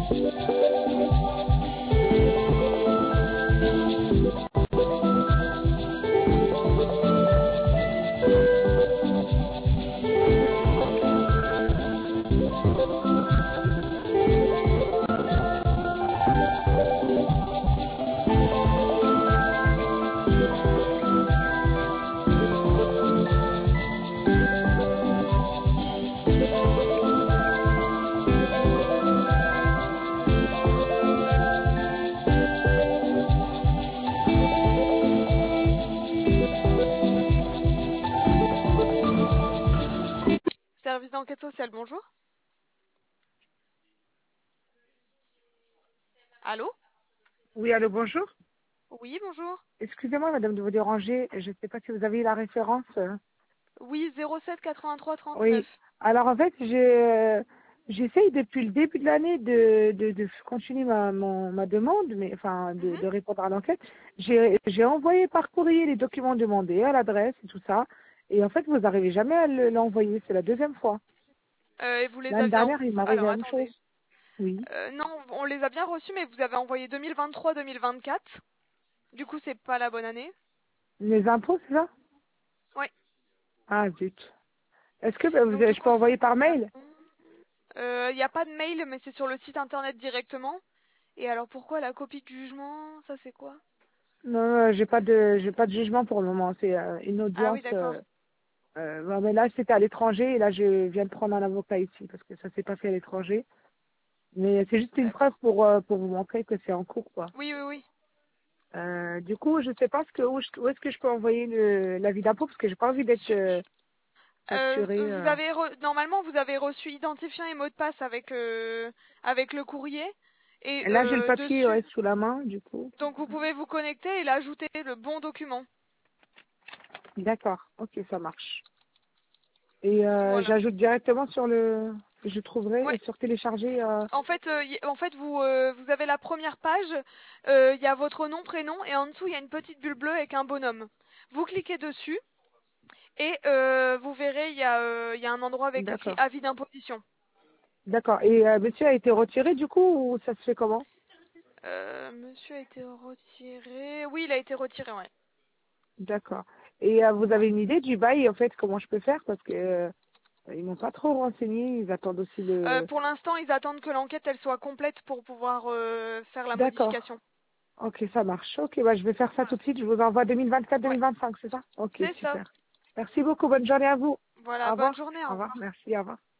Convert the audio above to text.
Service d'enquête sociale, bonjour. Allô? Oui, allô, bonjour. Oui, bonjour. Excusez-moi, madame, de vous déranger. Je ne sais pas si vous avez la référence. Oui, 07 83 Oui. 39. Alors, en fait, j'essaye depuis le début de l'année de continuer ma demande, mais enfin, Mhm. de répondre à l'enquête. J'ai envoyé par courrier les documents demandés à l'adresse et tout ça. Et en fait, vous n'arrivez jamais à l'envoyer. C'est la deuxième fois. Et vous les L'année aviez dernière, il m'arrivait Alors, la même attendez. chose. Oui. Non, on les a bien reçus, mais vous avez envoyé 2023-2024. Du coup, c'est pas la bonne année. Les impôts, c'est ça? Oui. Ah, zut. Est-ce que Donc, du je coup, peux envoyer par ça... mail? Il n'y a pas de mail, mais c'est sur le site internet directement. Et alors, pourquoi la copie de jugement? Ça, c'est quoi? Non, j'ai pas de jugement pour le moment. C'est une Ah oui, audience. d'accord. Bon, mais là, c'était à l'étranger et là, je viens de prendre un avocat ici parce que ça s'est pas fait à l'étranger. Mais c'est juste une preuve D'accord. pour vous montrer que c'est en cours, quoi. Oui, oui, oui. Du coup, je sais pas où est-ce que je peux envoyer l'avis d'impôt parce que j'ai pas envie d'être facturée. Normalement, vous avez reçu identifiant et mot de passe avec le courrier. Et Et là, j'ai le papier, dessus, ouais, sous la main, du coup. donc vous pouvez vous connecter et l'ajouter le bon document. D'accord. Ok, ça marche. Et Voilà. j'ajoute directement sur le, je trouverai Ouais. et sur télécharger. En fait, vous avez la première page, il y a votre nom, prénom, et en dessous, il y a une petite bulle bleue avec un bonhomme. Vous cliquez dessus, et vous verrez, il y a un endroit avec écrit D'accord. avis d'imposition. D'accord. Et monsieur a été retiré du coup ou ça se fait comment? Monsieur a été retiré. Oui, il a été retiré, ouais. D'accord. Et vous Voilà. avez une idée du bail en fait comment je peux faire parce que ils m'ont pas trop renseigné. Ils attendent aussi le. Pour l'instant, ils attendent que l'enquête elle soit complète pour pouvoir faire la D'accord. modification. Ok, ça marche. Ok, bah je vais faire ça Voilà. tout de suite. Je vous envoie Ouais, 2024-2025, c'est ça? Ok, c'est ça. super. Merci beaucoup. Bonne journée à vous. Au Voilà, bonne revoir. journée, Au au revoir. revoir. Merci. Au revoir.